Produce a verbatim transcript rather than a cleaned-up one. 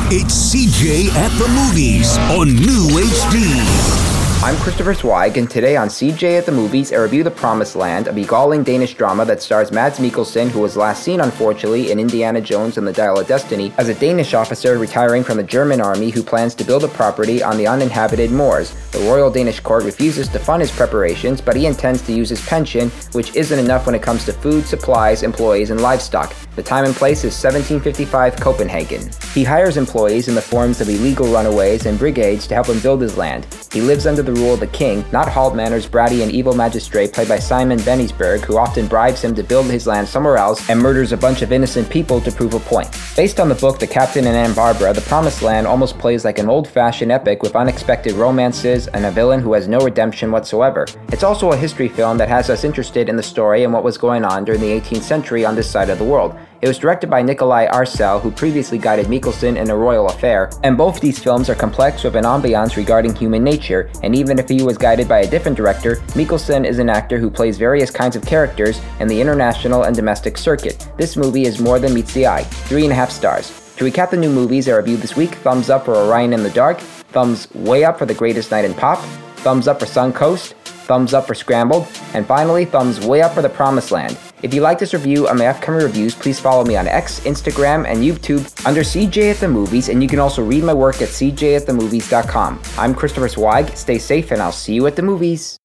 It's C J at the Movies on New H D. I'm Christopher Zweig, and today on C J at the Movies, I review The Promised Land, a beguiling Danish drama that stars Mads Mikkelsen, who was last seen, unfortunately, in Indiana Jones and the Dial of Destiny, as a Danish officer retiring from the German army who plans to build a property on the uninhabited moors. The Royal Danish Court refuses to fund his preparations, but he intends to use his pension, which isn't enough when it comes to food, supplies, employees, and livestock. The time and place is seventeen fifty-five Copenhagen. He hires employees in the forms of illegal runaways and brigades to help him build his land. He lives under the rule of the king, not Hald Manor's bratty and evil magistrate played by Simon Bennisberg, who often bribes him to build his land somewhere else and murders a bunch of innocent people to prove a point. Based on the book The Captain and Anne Barbara, The Promised Land almost plays like an old-fashioned epic with unexpected romances and a villain who has no redemption whatsoever. It's also a history film that has us interested in the story and what was going on during the eighteenth century on this side of the world. It was directed by Nikolai Arcel, who previously guided Mikkelsen in A Royal Affair, and both these films are complex with an ambiance regarding human nature, and even if he was guided by a different director, Mikkelsen is an actor who plays various kinds of characters in the international and domestic circuit. This movie is more than meets the eye. Three and a half stars. To recap the new movies I reviewed this week, thumbs up for Orion in the Dark, thumbs way up for The Greatest Night in Pop, thumbs up for Suncoast, thumbs up for Scrambled, and finally, thumbs way up for The Promised Land. If you like this review and my upcoming reviews, please follow me on X, Instagram, and YouTube under C J at the Movies, and you can also read my work at c j at the movies dot com. I'm Christopher Zweig, stay safe, and I'll see you at the movies.